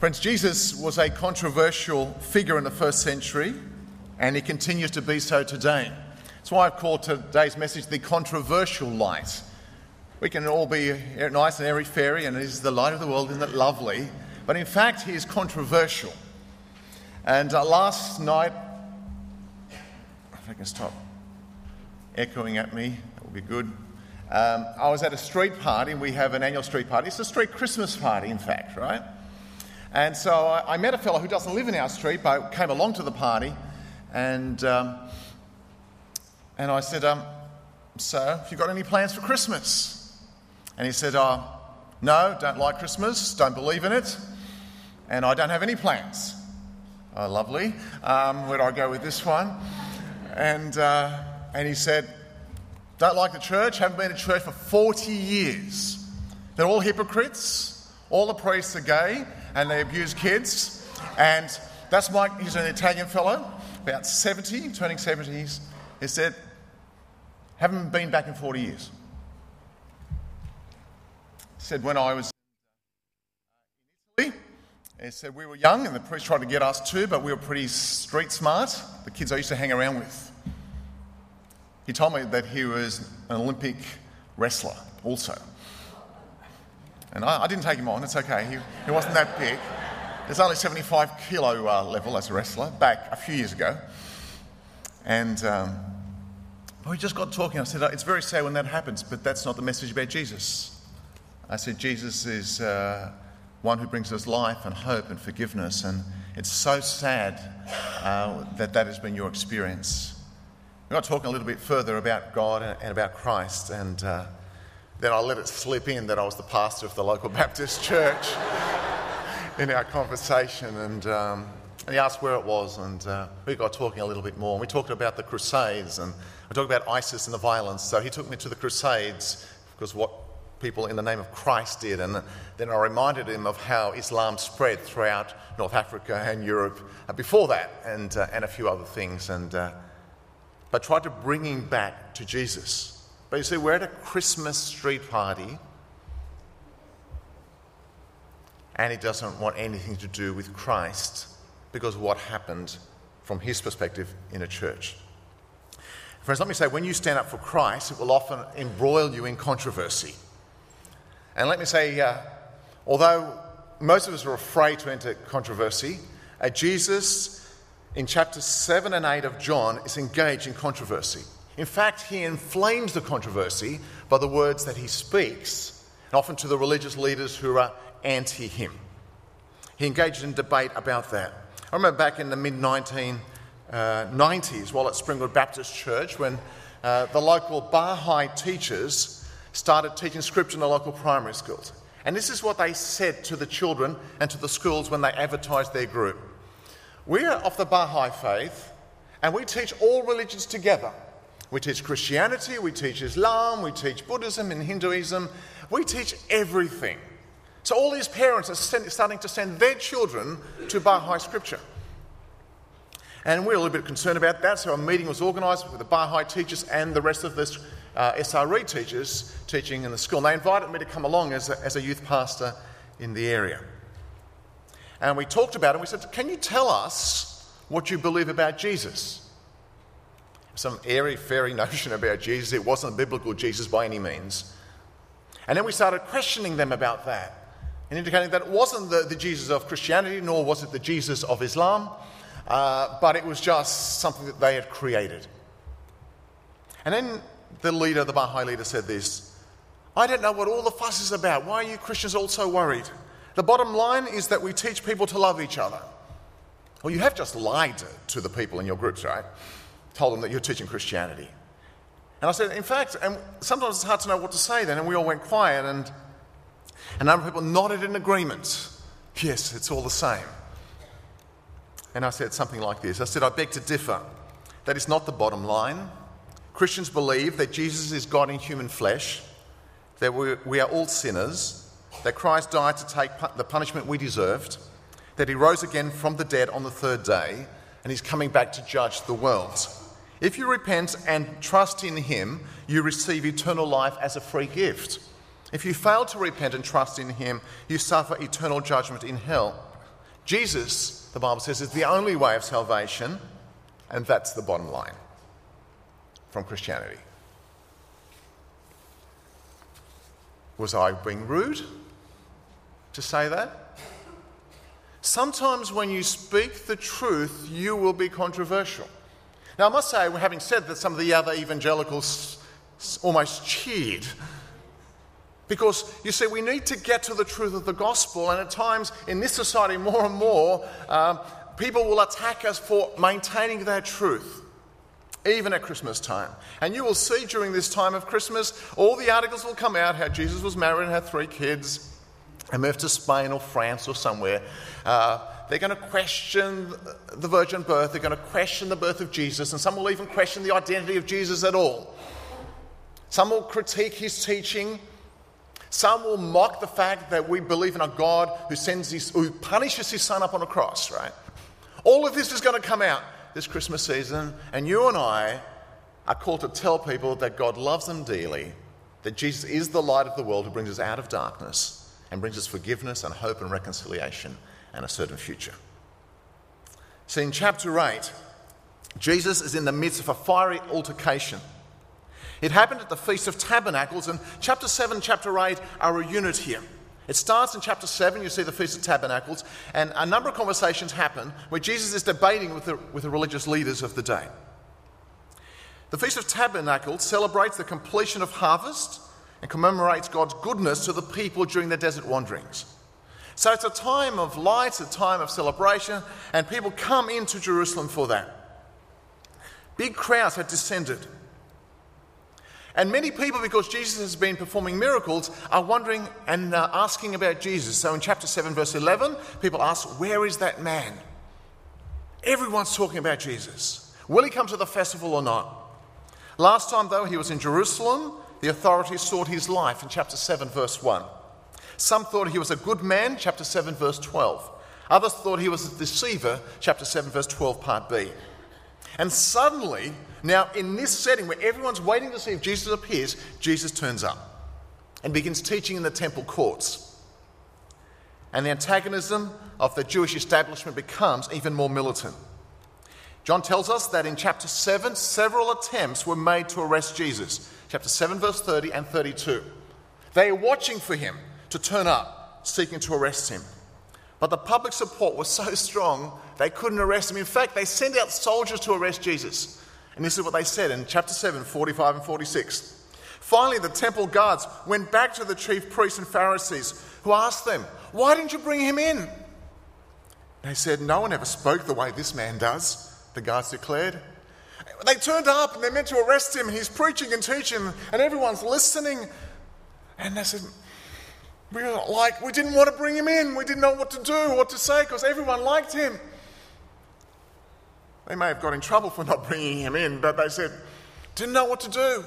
Friends, Jesus was a controversial figure in the first century, and he continues to be so today. That's why I've called today's message the controversial light. We can all be nice and airy-fairy, and he's the light of the world, isn't it lovely? But in fact, he is controversial. And last night, if I can stop echoing at me, that would be good. I was at a street party. We have an annual street party. It's a street Christmas party, in fact, right? And so I met a fellow who doesn't live in our street, but came along to the party, and I said, "So, have you got any plans for Christmas?" And he said, "No, don't like Christmas, don't believe in it, and I don't have any plans." Oh, lovely. Where do I go with this one? And he said, "Don't like the church, haven't been to church for 40 years. They're all hypocrites, all the priests are gay, and they abuse kids." And that's he's an Italian fellow, about 70, turning 70s. He said, "Haven't been back in 40 years. He said, "When I was in Italy," he said, "we were young and the priest tried to get us too, but we were pretty street smart, the kids I used to hang around with." He told me that he was an Olympic wrestler also. And I didn't take him on, it's okay, he wasn't that big. There's only 75 kilo level as a wrestler, back a few years ago. And we just got talking. I said, "It's very sad when that happens, but that's not the message about Jesus." I said, "Jesus is one who brings us life and hope and forgiveness, and it's so sad that has been your experience." We got talking a little bit further about God and about Christ, and then I let it slip in that I was the pastor of the local Baptist church in our conversation, and he asked where it was, and we got talking a little bit more. We talked about the Crusades, and we talked about ISIS and the violence. So he took me to the Crusades because what people in the name of Christ did, and then I reminded him of how Islam spread throughout North Africa and Europe before that, and a few other things, but tried to bring him back to Jesus. But you see, we're at a Christmas street party, and he doesn't want anything to do with Christ because of what happened from his perspective in a church. Friends, let me say, when you stand up for Christ, it will often embroil you in controversy. And let me say, although most of us are afraid to enter controversy, Jesus, in chapters 7 and 8 of John, is engaged in controversy. In fact, he inflames the controversy by the words that he speaks, and often to the religious leaders who are anti-him. He engaged in debate about that. I remember back in the mid-1990s, while at Springwood Baptist Church, when the local Baha'i teachers started teaching scripture in the local primary schools. And this is what they said to the children and to the schools when they advertised their group. "We are of the Baha'i faith, and we teach all religions together. We teach Christianity, we teach Islam, we teach Buddhism and Hinduism. We teach everything." So all these parents are starting to send their children to Baha'i scripture. And we're a little bit concerned about that, so a meeting was organised with the Baha'i teachers and the rest of the SRE teachers teaching in the school. And they invited me to come along as a youth pastor in the area. And we talked about it, and we said, "Can you tell us what you believe about Jesus?" Some airy-fairy notion about Jesus. It wasn't a biblical Jesus by any means. And then we started questioning them about that, and indicating that it wasn't the Jesus of Christianity, nor was it the Jesus of Islam, but it was just something that they had created. And then the Baha'i leader said this: "I don't know what all the fuss is about. Why are you Christians all so worried? The bottom line is that we teach people to love each other." Well, you have just lied to the people in your groups, right? Told them that you're teaching Christianity. And I said, in fact, and sometimes it's hard to know what to say then, and we all went quiet, and a number of people nodded in agreement. Yes, it's all the same. And I said something like this. I said, "I beg to differ. That is not the bottom line. Christians believe that Jesus is God in human flesh, that we are all sinners, that Christ died to take the punishment we deserved, that he rose again from the dead on the third day, and he's coming back to judge the world. If you repent and trust in him, you receive eternal life as a free gift. If you fail to repent and trust in him, you suffer eternal judgment in hell. Jesus, the Bible says, is the only way of salvation, and that's the bottom line from Christianity. Was I being rude to say that? Sometimes when you speak the truth, you will be controversial. Now, I must say, having said that, some of the other evangelicals almost cheered. Because, you see, we need to get to the truth of the gospel, and at times in this society, more and more, people will attack us for maintaining that truth, even at Christmas time. And you will see during this time of Christmas, all the articles will come out how Jesus was married and had 3 kids and moved to Spain or France or somewhere. They're going to question the virgin birth. They're going to question the birth of Jesus, and some will even question the identity of Jesus at all. Some will critique his teaching. Some will mock the fact that we believe in a God who punishes his son up on a cross, right? All of this is going to come out this Christmas season, and you and I are called to tell people that God loves them dearly, that Jesus is the light of the world who brings us out of darkness and brings us forgiveness and hope and reconciliation and a certain future. See, in chapter 8, Jesus is in the midst of a fiery altercation. It happened at the Feast of Tabernacles, and chapter 7 and chapter 8 are a unit here. It starts in chapter 7, you see the Feast of Tabernacles, and a number of conversations happen where Jesus is debating with the religious leaders of the day. The Feast of Tabernacles celebrates the completion of harvest and commemorates God's goodness to the people during their desert wanderings. So it's a time of light, a time of celebration, and people come into Jerusalem for that. Big crowds had descended. And many people, because Jesus has been performing miracles, are wondering and asking about Jesus. So in chapter 7, verse 11, people ask, where is that man? Everyone's talking about Jesus. Will he come to the festival or not? Last time, though, he was in Jerusalem. The authorities sought his life in chapter 7, verse 1. Some thought he was a good man, chapter 7, verse 12. Others thought he was a deceiver, chapter 7, verse 12, part B. And suddenly, now in this setting where everyone's waiting to see if Jesus appears, Jesus turns up and begins teaching in the temple courts. And the antagonism of the Jewish establishment becomes even more militant. John tells us that in chapter 7, several attempts were made to arrest Jesus. Chapter 7, verse 30 and 32. They are watching for him to turn up, seeking to arrest him. But the public support was so strong, they couldn't arrest him. In fact, they sent out soldiers to arrest Jesus. And this is what they said in chapter 7, 45 and 46. Finally, the temple guards went back to the chief priests and Pharisees, who asked them, why didn't you bring him in? They said, no one ever spoke the way this man does, the guards declared. They turned up and they meant to arrest him, and he's preaching and teaching, and everyone's listening. And they said, we didn't want to bring him in. We didn't know what to do, what to say, because everyone liked him. They may have got in trouble for not bringing him in, but they said, didn't know what to do.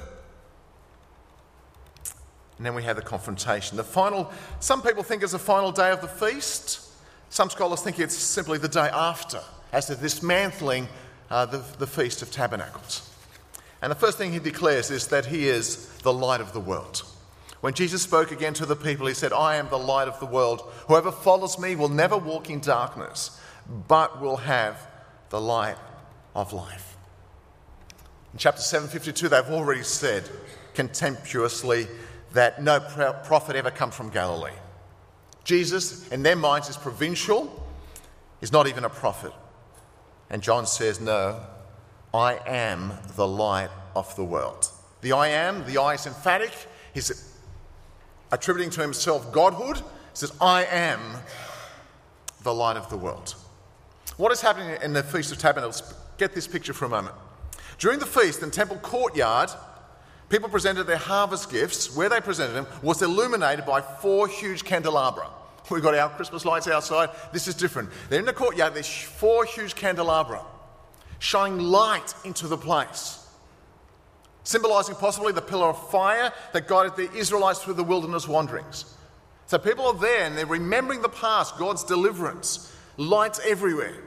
And then we had the confrontation. Some people think it's the final day of the feast. Some scholars think it's simply the day after, as they're dismantling the Feast of Tabernacles. And the first thing he declares is that he is the light of the world. When Jesus spoke again to the people, he said, I am the light of the world. Whoever follows me will never walk in darkness, but will have the light of life. In chapter 7:52, they've already said contemptuously that no prophet ever comes from Galilee. Jesus, in their minds, is provincial. He's not even a prophet. And John says, no, I am the light of the world. The I is emphatic. He's attributing to himself godhood. He says, I am the light of the world. What is happening in the Feast of Tabernacles? Get this picture for a moment. During the feast in temple courtyard, people presented their harvest gifts. Where they presented them was illuminated by 4 huge candelabra. We've got our Christmas lights outside. This is different. They're in the courtyard. There's 4 huge candelabra shining light into the place, symbolising possibly the pillar of fire that guided the Israelites through the wilderness wanderings. So people are there and they're remembering the past, God's deliverance, lights everywhere.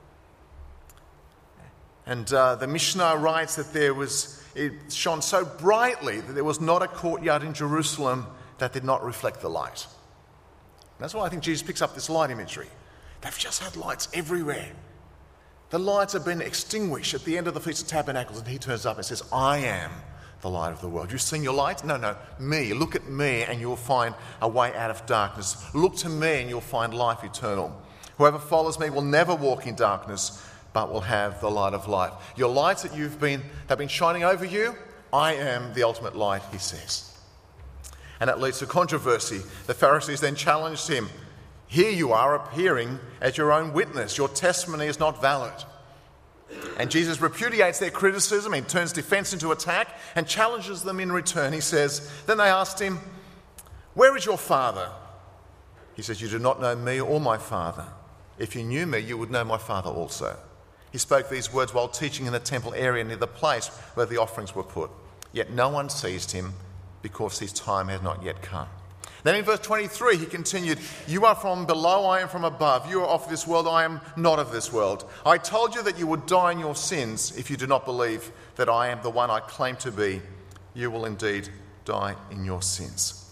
And the Mishnah writes that it shone so brightly that there was not a courtyard in Jerusalem that did not reflect the light. That's why I think Jesus picks up this light imagery. They've just had lights everywhere. The lights have been extinguished at the end of the Feast of Tabernacles, and he turns up and says, I am the light of the world. You've seen your light? No, me. Look at me and you'll find a way out of darkness. Look to me and you'll find life eternal. Whoever follows me will never walk in darkness, but will have the light of life. Your lights that have been shining over you, I am the ultimate light, he says. And that leads to controversy. The Pharisees then challenged him. Here you are appearing as your own witness. Your testimony is not valid. And Jesus repudiates their criticism. He turns defense into attack and challenges them in return. He says, then they asked him, where is your Father? He says, you do not know me or my Father. If you knew me, you would know my Father also. He spoke these words while teaching in the temple area near the place where the offerings were put. Yet no one seized him because his time had not yet come. Then in verse 23, he continued, you are from below, I am from above. You are of this world, I am not of this world. I told you that you would die in your sins if you do not believe that I am the one I claim to be. You will indeed die in your sins.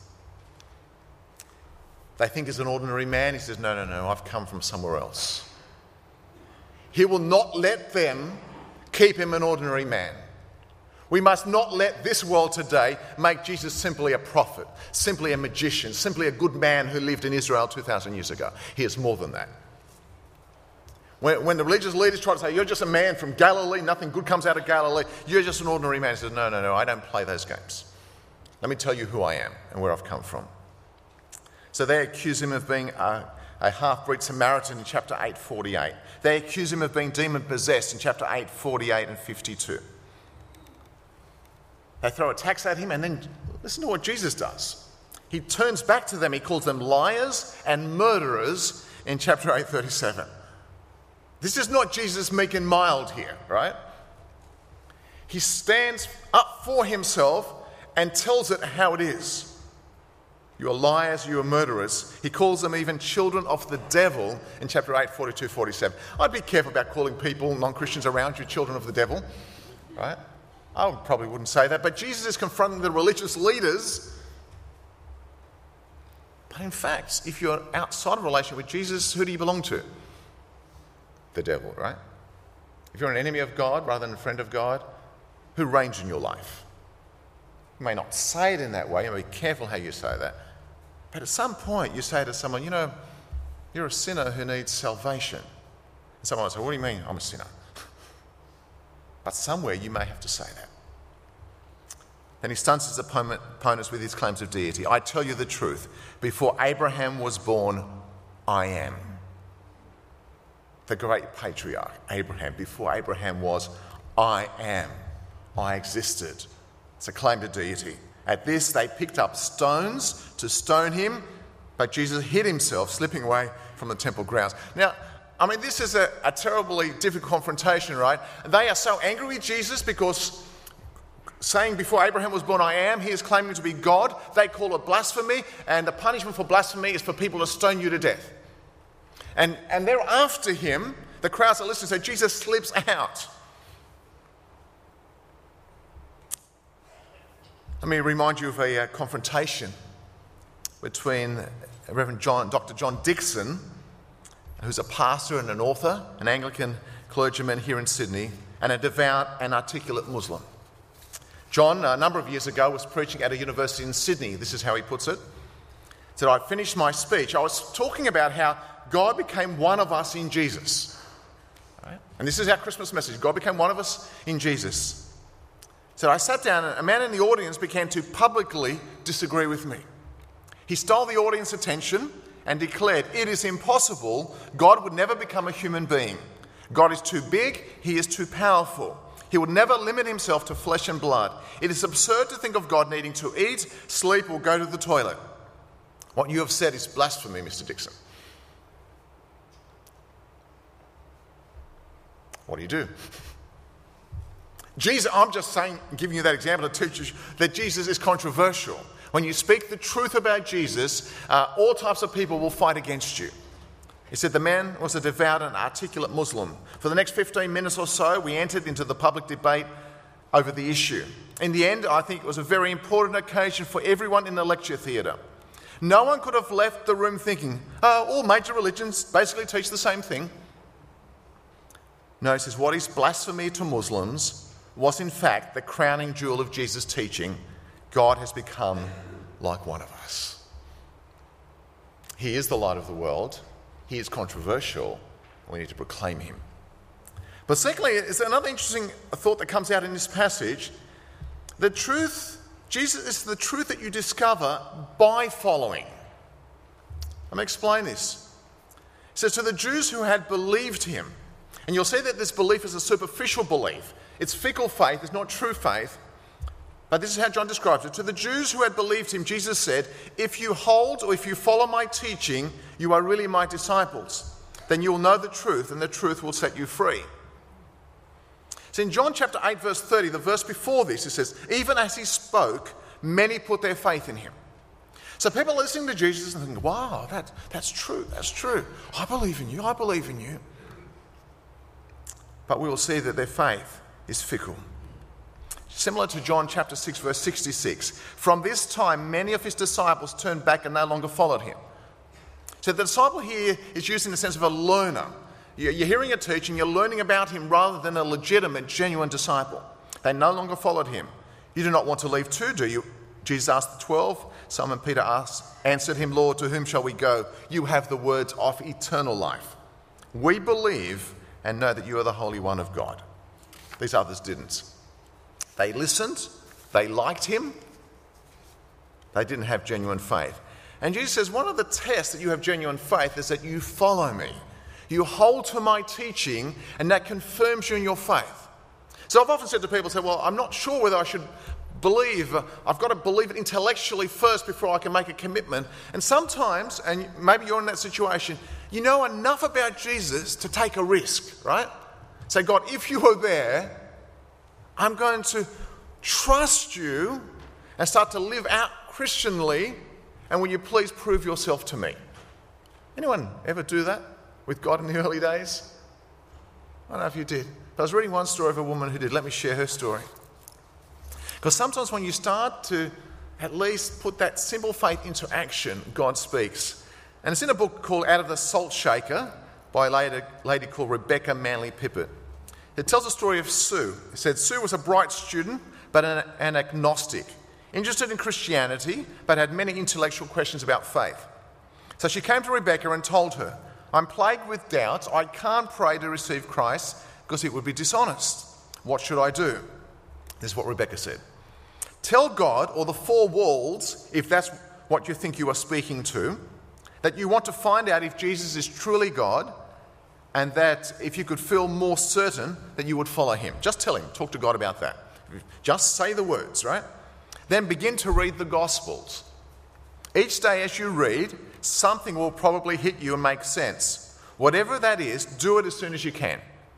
They think he's an ordinary man. He says, no, I've come from somewhere else. He will not let them keep him an ordinary man. We must not let this world today make Jesus simply a prophet, simply a magician, simply a good man who lived in Israel 2,000 years ago. He is more than that. When the religious leaders try to say, you're just a man from Galilee, nothing good comes out of Galilee, you're just an ordinary man. He says, no, I don't play those games. Let me tell you who I am and where I've come from. So they accuse him of being a half-breed Samaritan in chapter 8:48. They accuse him of being demon-possessed in chapter 8:48 and 52. They throw attacks at him, and then listen to what Jesus does. He turns back to them. He calls them liars and murderers in chapter 8:37. This is not Jesus meek and mild here, right? He stands up for himself and tells it how it is. You are liars, you are murderers. He calls them even children of the devil in chapter 8:42-47. I'd be careful about calling people, non-Christians around you, children of the devil, right? I probably wouldn't say that, but Jesus is confronting the religious leaders. But in fact, if you're outside of a relationship with Jesus, who do you belong to? The devil, right? If you're an enemy of God rather than a friend of God, who reigns in your life? You may not say it in that way, you may be careful how you say that. But at some point you say to someone, you're a sinner who needs salvation. And someone will say, what do you mean I'm a sinner? But somewhere you may have to say that. Then he stunts his opponents with his claims of deity. I tell you the truth, before Abraham was born, I am. The great patriarch, Abraham, before Abraham was, I am. I existed. It's a claim to deity. At this, they picked up stones to stone him, but Jesus hid himself, slipping away from the temple grounds. Now, this is a terribly difficult confrontation, right? They are so angry with Jesus because saying before Abraham was born, I am, he is claiming to be God. They call it blasphemy, and the punishment for blasphemy is for people to stone you to death. And they're after him. The crowds are listening, so Jesus slips out. Let me remind you of a confrontation between Reverend Dr. John Dixon, who's a pastor and an author, an Anglican clergyman here in Sydney, and a devout and articulate Muslim. John, a number of years ago, was preaching at a university in Sydney. This is how he puts it. He said, I finished my speech. I was talking about how God became one of us in Jesus. Right? And this is our Christmas message. God became one of us in Jesus. He said, I sat down and a man in the audience began to publicly disagree with me. He stole the audience attention and declared, it is impossible. God would never become a human being. God is too big. He is too powerful. He would never limit himself to flesh and blood. It is absurd to think of God needing to eat, sleep, or go to the toilet. What you have said is blasphemy, Mr. Dixon. What do you do? Jesus, I'm just saying, giving you that example to teach you that Jesus is controversial. When you speak the truth about Jesus, all types of people will fight against you. He said the man was a devout and articulate Muslim. For the next 15 minutes or so, we entered into the public debate over the issue. In the end, I think it was a very important occasion for everyone in the lecture theatre. No one could have left the room thinking, oh, all major religions basically teach the same thing. No, he says, what is blasphemy to Muslims was in fact the crowning jewel of Jesus' teaching. God has become like one of us. He is the light of the world. He is controversial. We need to proclaim him. But secondly, there's another interesting thought that comes out in this passage. The truth, Jesus is the truth that you discover by following. Let me explain this. It says, to the Jews who had believed him, and you'll see that this belief is a superficial belief. It's fickle faith, it's not true faith. But this is how John describes it. To the Jews who had believed him, Jesus said, if you hold or if you follow my teaching, you are really my disciples. Then you will know the truth, and the truth will set you free. So in John chapter 8, verse 30, the verse before this, it says, even as he spoke, many put their faith in him. So people are listening to Jesus and thinking, wow, that's true. I believe in you. But we will see that their faith is fickle. Similar to John chapter 6, verse 66. From this time, many of his disciples turned back and no longer followed him. So the disciple here is used in the sense of a learner. You're hearing a teaching, you're learning about him rather than a legitimate, genuine disciple. They no longer followed him. You do not want to leave too, do you? Jesus asked the 12. Simon Peter answered him, Lord, to whom shall we go? You have the words of eternal life. We believe and know that you are the Holy One of God. These others didn't. They listened, they liked him, they didn't have genuine faith. And Jesus says, one of the tests that you have genuine faith is that you follow me. You hold to my teaching, and that confirms you in your faith. So I've often said to people, well, I'm not sure whether I should believe. I've got to believe it intellectually first before I can make a commitment. And sometimes, and maybe you're in that situation, you know enough about Jesus to take a risk, right? Say, God, if you are there, I'm going to trust you and start to live out Christianly, and will you please prove yourself to me? Anyone ever do that with God in the early days? I don't know if you did. But I was reading one story of a woman who did. Let me share her story. Because sometimes when you start to at least put that simple faith into action, God speaks. And it's in a book called Out of the Salt Shaker by a lady called Rebecca Manley Pippert. It tells the story of Sue. It said Sue was a bright student, but an agnostic, interested in Christianity, but had many intellectual questions about faith. So she came to Rebecca and told her, I'm plagued with doubts. I can't pray to receive Christ because it would be dishonest. What should I do? This is what Rebecca said. Tell God or the four walls, if that's what you think you are speaking to, that you want to find out if Jesus is truly God, and that if you could feel more certain that you would follow him. Just tell him, talk to God about that. Just say the words, right? Then begin to read the Gospels. Each day as you read, something will probably hit you and make sense. Whatever that is, do it as soon as you can.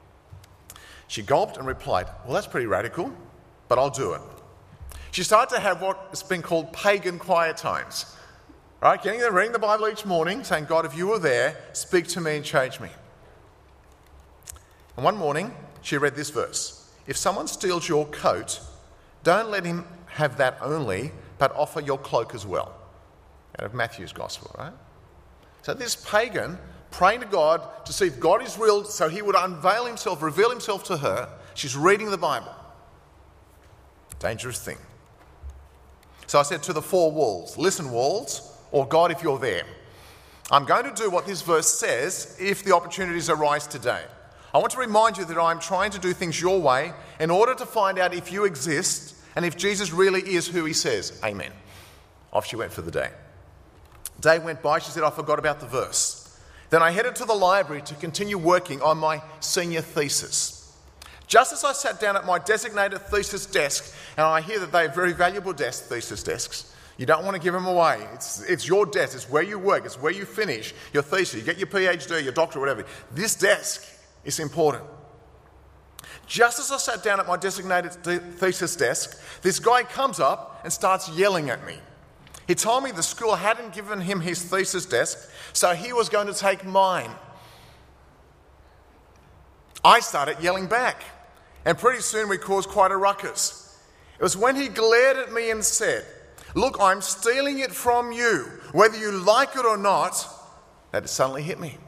She gulped and replied, well, that's pretty radical, but I'll do it. She started to have what's been called pagan quiet times. Right? Getting there, reading the Bible each morning, saying, God, if you were there, speak to me and change me. And one morning, she read this verse. If someone steals your coat, don't let him have that only, but offer your cloak as well. Out of Matthew's Gospel, right? So this pagan, praying to God to see if God is real, so he would unveil himself, reveal himself to her. She's reading the Bible. Dangerous thing. So I said to the four walls, listen, walls, or God, if you're there, I'm going to do what this verse says if the opportunities arise today. I want to remind you that I'm trying to do things your way in order to find out if you exist and if Jesus really is who he says. Amen. Off she went for the day. Day went by, she said, I forgot about the verse. Then I headed to the library to continue working on my senior thesis. Just as I sat down at my designated thesis desk, and I hear that they are very valuable thesis desks. You don't want to give them away. It's your desk. It's where you work. It's where you finish your thesis. You get your PhD, your doctorate, whatever. This desk is important. Just as I sat down at my designated thesis desk, this guy comes up and starts yelling at me. He told me the school hadn't given him his thesis desk, so he was going to take mine. I started yelling back, and pretty soon we caused quite a ruckus. It was when he glared at me and said, Look, I'm stealing it from you. Whether you like it or not, that it suddenly hit me.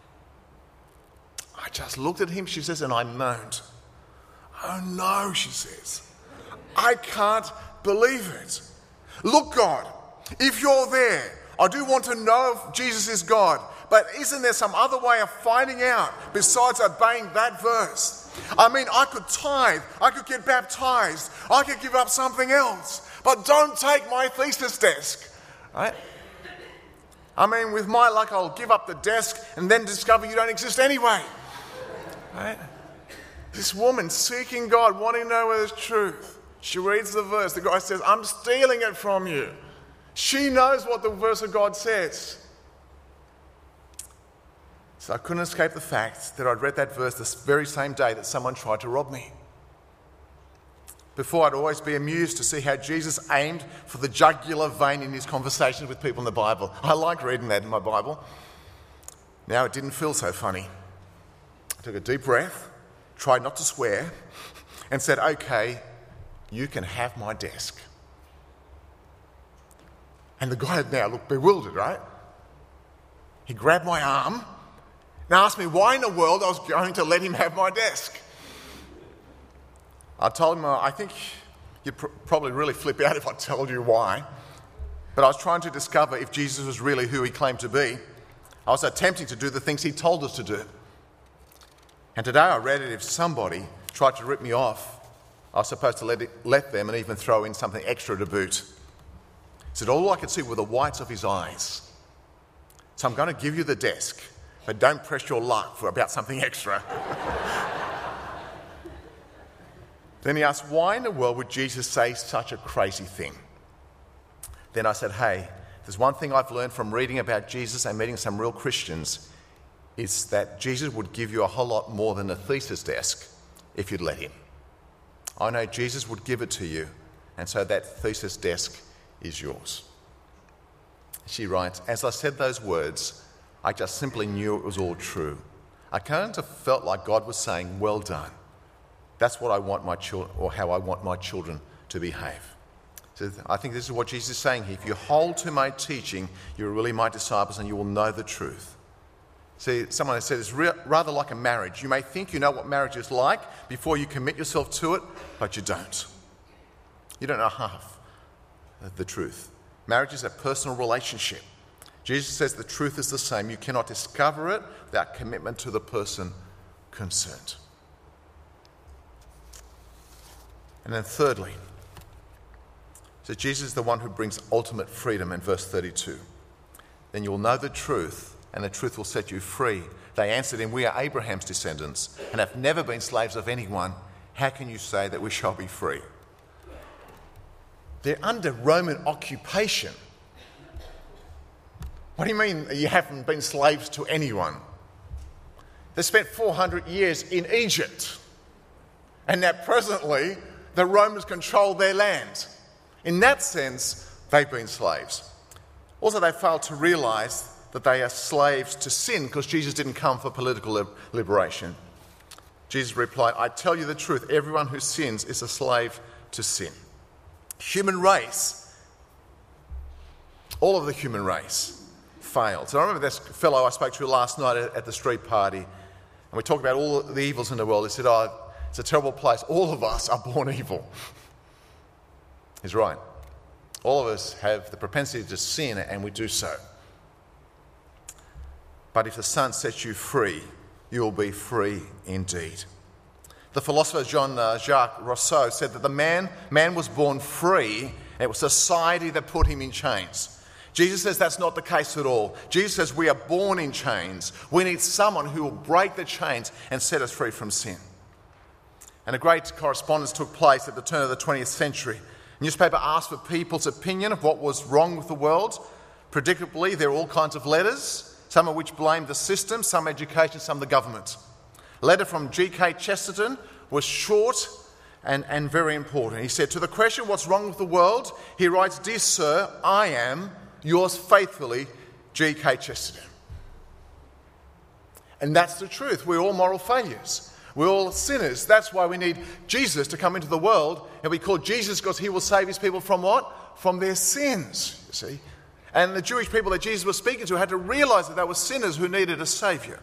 I just looked at him, she says, and I moaned. Oh no, she says. I can't believe it. Look, God, if you're there, I do want to know if Jesus is God, but isn't there some other way of finding out besides obeying that verse? I mean, I could tithe, I could get baptized, I could give up something else, but don't take my thesis desk, right? I mean, with my luck, I'll give up the desk and then discover you don't exist anyway, right? This woman seeking God, wanting to know whether it's truth. She reads the verse. The guy says, I'm stealing it from you. She knows what the verse of God says. So I couldn't escape the fact that I'd read that verse this very same day that someone tried to rob me. Before, I'd always be amused to see how Jesus aimed for the jugular vein in his conversations with people in the Bible. I like reading that in my Bible. Now it didn't feel so funny. I took a deep breath, tried not to swear, and said, okay, you can have my desk. And the guy now looked bewildered, right? He grabbed my arm and asked me why in the world I was going to let him have my desk. I told him, I think you'd probably really flip out if I told you why. But I was trying to discover if Jesus was really who he claimed to be. I was attempting to do the things he told us to do. And today I read it, if somebody tried to rip me off, I was supposed to let them and even throw in something extra to boot. He said, all I could see were the whites of his eyes. So I'm going to give you the desk, but don't press your luck for about something extra. Then he asked, why in the world would Jesus say such a crazy thing? Then I said, hey, there's one thing I've learned from reading about Jesus and meeting some real Christians, is that Jesus would give you a whole lot more than a thesis desk if you'd let him. I know Jesus would give it to you, and so that thesis desk is yours. She writes, as I said those words, I just simply knew it was all true. I kind of felt like God was saying, well done. That's what I want my children, or how I want my children to behave. So I think this is what Jesus is saying here. If you hold to my teaching, you're really my disciples and you will know the truth. See, someone has said it's rather like a marriage. You may think you know what marriage is like before you commit yourself to it, but you don't. You don't know half of the truth. Marriage is a personal relationship. Jesus says the truth is the same. You cannot discover it without commitment to the person concerned. And then thirdly, so Jesus is the one who brings ultimate freedom in verse 32. Then you'll know the truth, and the truth will set you free. They answered him, we are Abraham's descendants and have never been slaves of anyone. How can you say that we shall be free? They're under Roman occupation. What do you mean you haven't been slaves to anyone? They spent 400 years in Egypt, and now presently the Romans control their land. In that sense, they've been slaves. Also, they failed to realise that they are slaves to sin because Jesus didn't come for political liberation. Jesus replied, I tell you the truth, everyone who sins is a slave to sin. Human race, all of the human race, failed. So I remember this fellow I spoke to last night at the street party, and we talked about all the evils in the world. He said, it's a terrible place. All of us are born evil. He's right. All of us have the propensity to sin, and we do so. But if the Son sets you free, you will be free indeed. The philosopher Jean-Jacques Rousseau said that the man was born free, and it was society that put him in chains. Jesus says that's not the case at all. Jesus says we are born in chains. We need someone who will break the chains and set us free from sin. And a great correspondence took place at the turn of the 20th century. The newspaper asked for people's opinion of what was wrong with the world. Predictably, there were all kinds of letters, some of which blamed the system, some education, some the government. A letter from G.K. Chesterton was short and very important. He said, to the question, what's wrong with the world? He writes, Dear Sir, I am yours faithfully, G.K. Chesterton. And that's the truth. We're all moral failures. We're all sinners. That's why we need Jesus to come into the world. And we call Jesus because he will save his people from what? From their sins, you see. And the Jewish people that Jesus was speaking to had to realize that they were sinners who needed a saviour.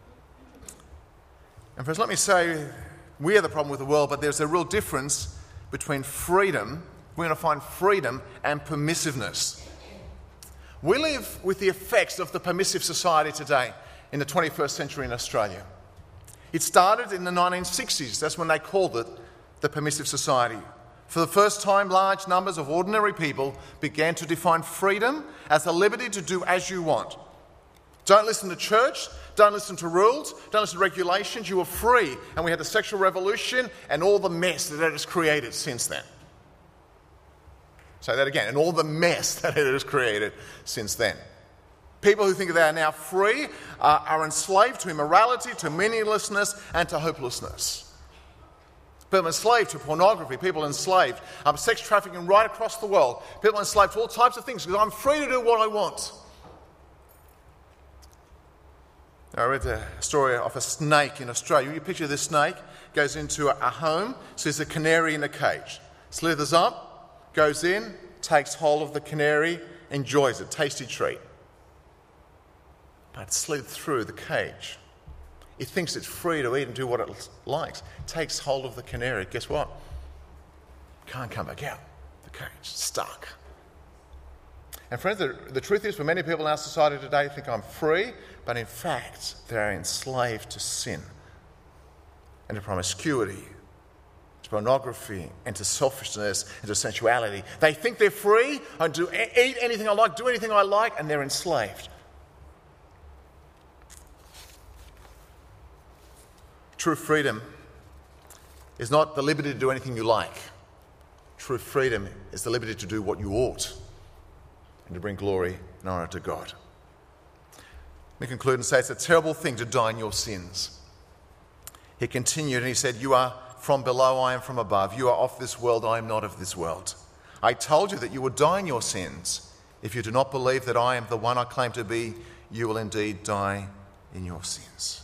And friends, let me say, we are the problem with the world, but there's a real difference between freedom. We're going to find freedom and permissiveness. We live with the effects of the permissive society today in the 21st century in Australia. It started in the 1960s. That's when they called it the permissive society. For the first time, large numbers of ordinary people began to define freedom as the liberty to do as you want. Don't listen to church, don't listen to rules, don't listen to regulations. You are free. And we had the sexual revolution and all the mess that it has created since then. Say that again, and all the mess that it has created since then. People who think they are now free are enslaved to immorality, to meaninglessness, and to hopelessness. People enslaved to pornography, people enslaved sex trafficking right across the world, people enslaved to all types of things because I'm free to do what I want. I read the story of a snake in Australia. You picture this snake, goes into a home, sees a canary in a cage, slithers up, goes in, takes hold of the canary, enjoys it, tasty treat. But it slid through the cage. It thinks it's free to eat and do what it likes. Takes hold of the canary. Guess what? Can't come back out. The cage, stuck. And friends, the truth is for many people in our society today think I'm free, but in fact they're enslaved to sin and to promiscuity, to pornography, and to selfishness, and to sensuality. They think they're free, I do eat anything I like, do anything I like, and they're enslaved. True freedom is not the liberty to do anything you like. True freedom is the liberty to do what you ought and to bring glory and honour to God. Let me conclude and say it's a terrible thing to die in your sins. He continued and he said, "You are from below, I am from above. You are of this world, I am not of this world. I told you that you would die in your sins. If you do not believe that I am the one I claim to be, you will indeed die in your sins."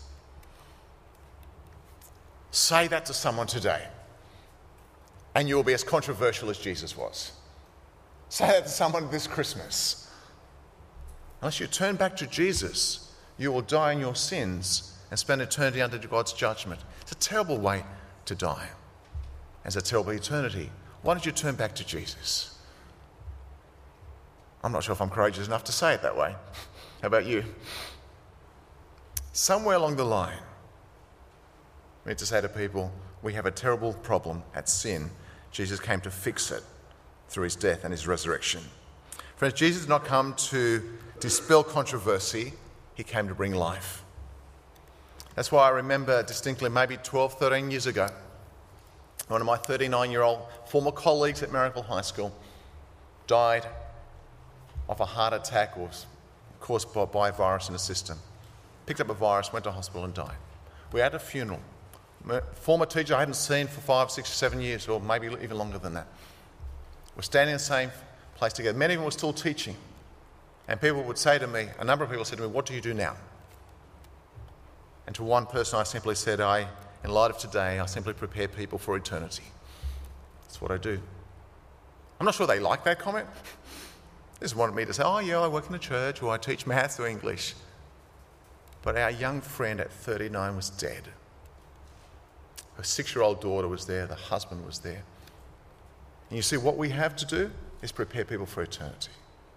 Say that to someone today, and you will be as controversial as Jesus was. Say that to someone this Christmas. Unless you turn back to Jesus, you will die in your sins and spend eternity under God's judgment. It's a terrible way to die. It's a terrible eternity. Why don't you turn back to Jesus? I'm not sure if I'm courageous enough to say it that way. How about you? Somewhere along the line, we need to say to people, we have a terrible problem at sin. Jesus came to fix it through his death and his resurrection. Friends, Jesus did not come to dispel controversy. He came to bring life. That's why I remember distinctly maybe 12, 13 years ago, one of my 39-year-old former colleagues at Marrickville High School died of a heart attack caused by a virus in the system. Picked up a virus, went to hospital and died. We had a funeral. Former teacher I hadn't seen for 5, 6, 7 years, or maybe even longer than that. We're standing in the same place together. Many of them were still teaching. And people would say to me, a number of people said to me, "What do you do now?" And to one person I simply said, in light of today, I simply prepare people for eternity. That's what I do. I'm not sure they like that comment. They just wanted me to say, "Oh yeah, I work in the church," or "I teach maths or English." But our young friend at 39 was dead. Her 6-year-old daughter was there, the husband was there. And you see, what we have to do is prepare people for eternity.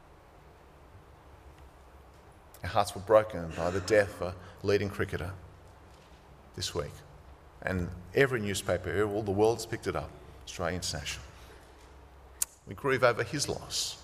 Our hearts were broken by the death of a leading cricketer this week. And every newspaper, all the world's picked it up, Australia International. We grieve over his loss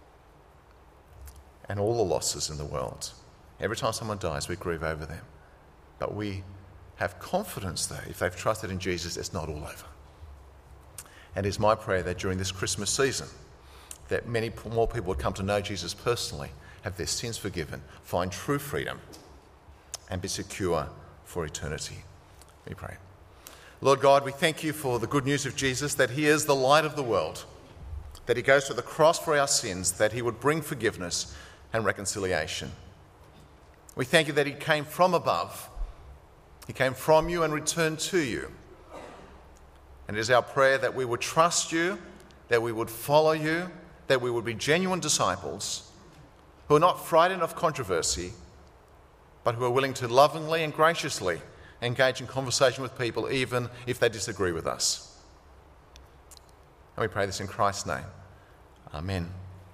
and all the losses in the world. Every time someone dies, we grieve over them. But we have confidence that if they've trusted in Jesus, it's not all over. And it's my prayer that during this Christmas season, that many more people would come to know Jesus personally, have their sins forgiven, find true freedom, and be secure for eternity. Let me pray. Lord God, we thank you for the good news of Jesus, that he is the light of the world, that he goes to the cross for our sins, that he would bring forgiveness and reconciliation. We thank you that he came from above He came from you and returned to you. And it is our prayer that we would trust you, that we would follow you, that we would be genuine disciples who are not frightened of controversy, but who are willing to lovingly and graciously engage in conversation with people even if they disagree with us. And we pray this in Christ's name. Amen.